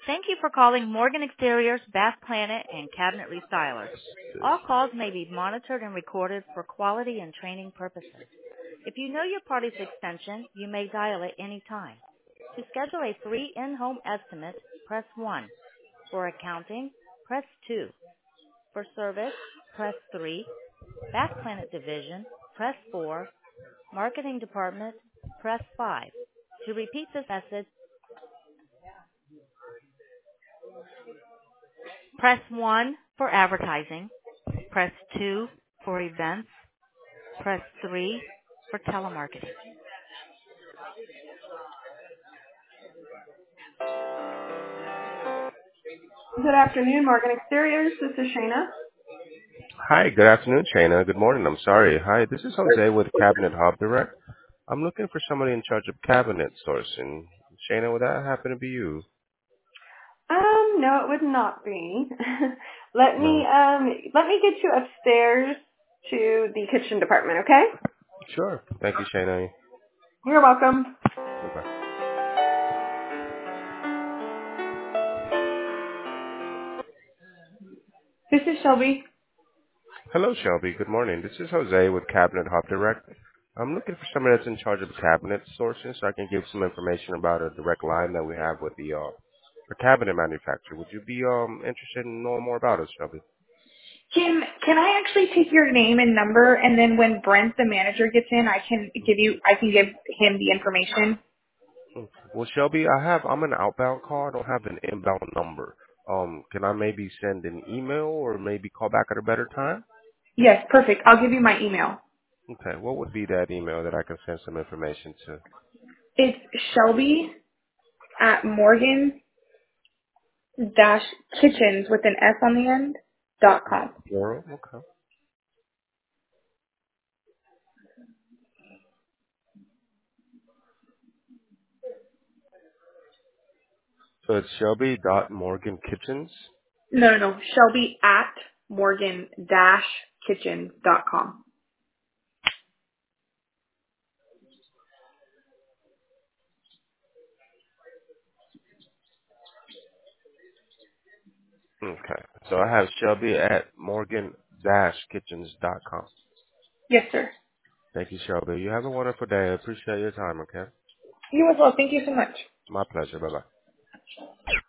Thank you for calling Morgan Exteriors, Bath Planet, and Cabinet Restylers. All calls may be monitored and recorded for quality and training purposes. If you know your party's extension, you may dial at any time. To schedule a free in-home estimate, press 1. For accounting, press 2. For service, press 3. Bath Planet Division, press 4. Marketing Department, press 5. To repeat this message, press 1 for advertising, press 2 for events, press 3 for telemarketing. Good afternoon, Morgan Exteriors. This is Shayna. Hi, good afternoon, Shayna. Good morning. I'm sorry. Hi, this is Jose with Cabinet Hub Direct. I'm looking for somebody in charge of cabinet sourcing. Shayna, would that happen to be you? No, it would not be. let me No. get you upstairs to the kitchen department, okay? Sure. Thank you, Shayna. You're welcome. Bye-bye. This is Shelby. Hello, Shelby. Good morning. This is Jose with Cabinet Hub Direct. I'm looking for somebody that's in charge of cabinet sourcing so I can give some information about a direct line that we have with the cabinet manufacturer. Would you be interested in knowing more about us, Shelby? Can I actually take your name and number, and then when Brent, the manager, gets in, I can give him the information? Well, Shelby, I'm an outbound call. I don't have an inbound number. Can I maybe send an email or maybe call back at a better time? Yes, perfect. I'll give you my email. Okay, what would be that email that I can send some information to? It's Shelby at Morgan-Kitchens with an S on the end .com. Plural? Okay. So it's Shelby.MorganKitchens. No. Shelby at Morgan-Kitchens.com. Okay. So I have Shelby at Morgan-Kitchens.com. Yes, sir. Thank you, Shelby. You have a wonderful day. I appreciate your time, okay? You as well. Thank you so much. My pleasure. Bye-bye.